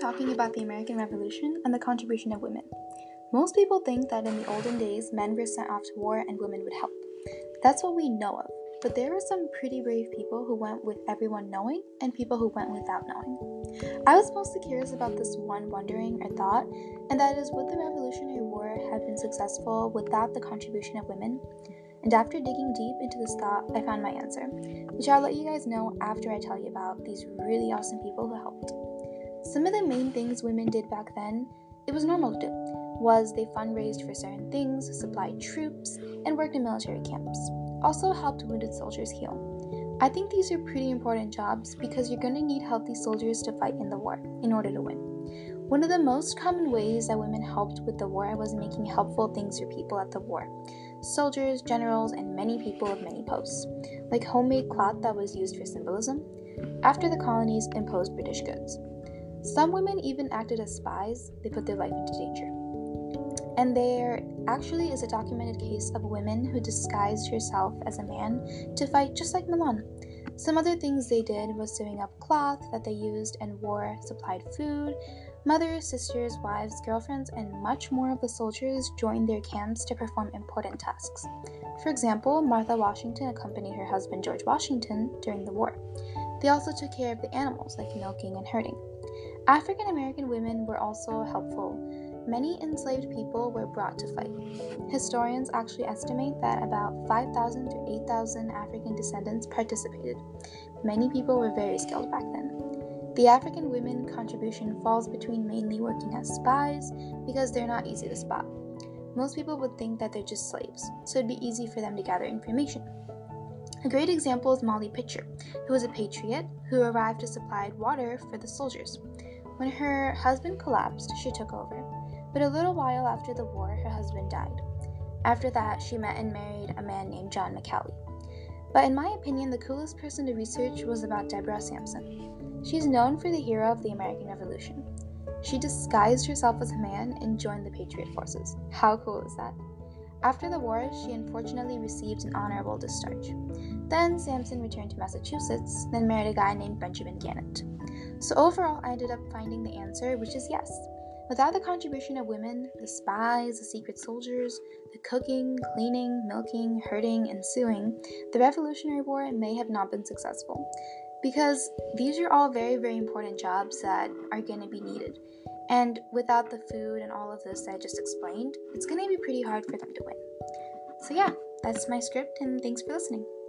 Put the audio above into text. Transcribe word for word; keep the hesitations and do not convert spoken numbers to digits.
talking about the American Revolution and the contribution of women. Most people think that in the olden days, men were sent off to war and women would help. That's what we know of, but there were some pretty brave people who went with everyone knowing and people who went without knowing. I was mostly curious about this one wondering or thought, and that is, would the Revolutionary War have been successful without the contribution of women? And after digging deep into this thought, I found my answer, which I'll let you guys know after I tell you about these really awesome people who helped. Some of the main things women did back then, it was normal to do, was they fundraised for certain things, supplied troops, and worked in military camps. Also helped wounded soldiers heal. I think these are pretty important jobs because you're going to need healthy soldiers to fight in the war in order to win. One of the most common ways that women helped with the war was making helpful things for people at the war. Soldiers, generals, and many people of many posts, like homemade cloth that was used for symbolism after the colonies imposed British goods. Some women even acted as spies. They put their life into danger. And there actually is a documented case of a woman who disguised herself as a man to fight just like Milan. Some other things they did was sewing up cloth that they used and wore, supplied food. Mothers, sisters, wives, girlfriends, and much more of the soldiers joined their camps to perform important tasks. For example, Martha Washington accompanied her husband George Washington during the war. They also took care of the animals, like milking and herding. African American women were also helpful. Many enslaved people were brought to fight. Historians actually estimate that about five thousand to eight thousand African descendants participated. Many people were very skilled back then. The African women contribution falls between mainly working as spies because they're not easy to spot. Most people would think that they're just slaves, so it'd be easy for them to gather information. A great example is Molly Pitcher, who was a patriot who arrived to supply water for the soldiers. When her husband collapsed, she took over, but a little while after the war, her husband died. After that, she met and married a man named John McCallie. But in my opinion, the coolest person to research was about Deborah Sampson. She's known for the hero of the American Revolution. She disguised herself as a man and joined the Patriot forces. How cool is that? After the war, she unfortunately received an honorable discharge. Then Sampson returned to Massachusetts, then married a guy named Benjamin Gannett. So overall, I ended up finding the answer, which is yes. Without the contribution of women, the spies, the secret soldiers, the cooking, cleaning, milking, herding, and sewing, the Revolutionary War may have not been successful. Because these are all very, very important jobs that are going to be needed. And without the food and all of this that I just explained, it's going to be pretty hard for them to win. So yeah, that's my script, and thanks for listening.